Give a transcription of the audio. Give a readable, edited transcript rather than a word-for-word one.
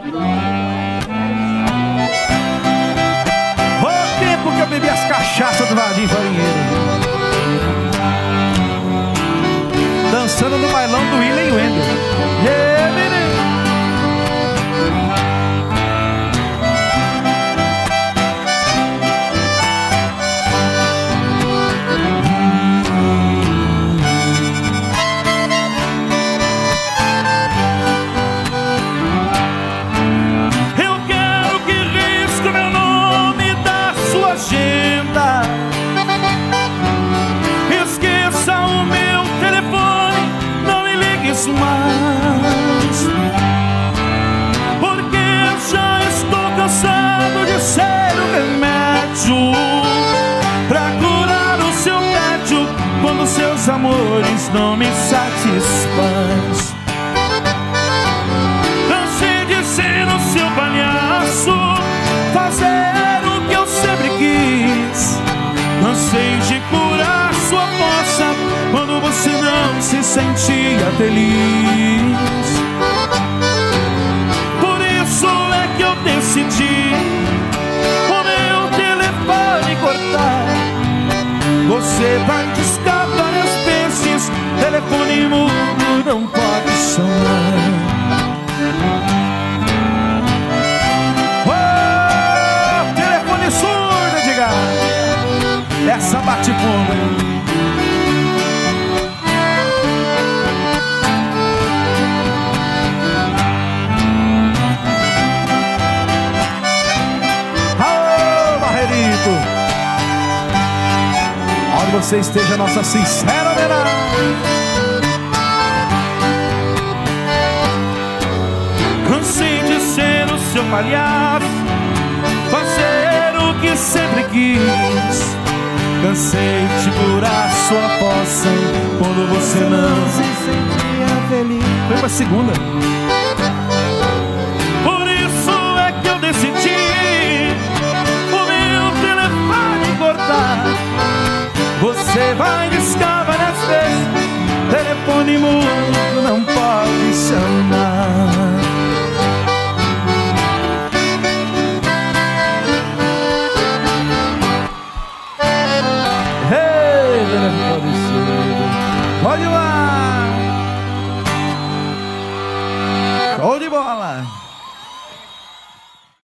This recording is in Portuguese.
O tempo que eu bebi as cachaças do Vadim Farinheiro, dançando no bailão do William e Wendel. Yeah, menino. Esqueça o meu telefone, não me ligues mais, porque eu já estou cansado de ser o remédio pra curar o seu tédio quando seus amores não me satisfaz. Cansei de ser o seu palhaço, fazer o que eu sempre quis. Cansei de curar sua força quando você não se sentia feliz. Por isso é que eu decidi o meu telefone cortar. Você vai discar várias vezes, telefone mudo não pode chamar. Oh, telefone surdo, diga. Essa bate fundo. Alô, Barreirito, onde você esteja, nossa sincera homenagem. Cansei de ser o seu palhaço, fazer o que sempre quis. Cansei de curar sua poça quando você não se sentia feliz. Foi pra segunda. Por isso é que eu decidi o meu telefone cortar. Você vai discar várias vezes, telefone mudo não pode chamar.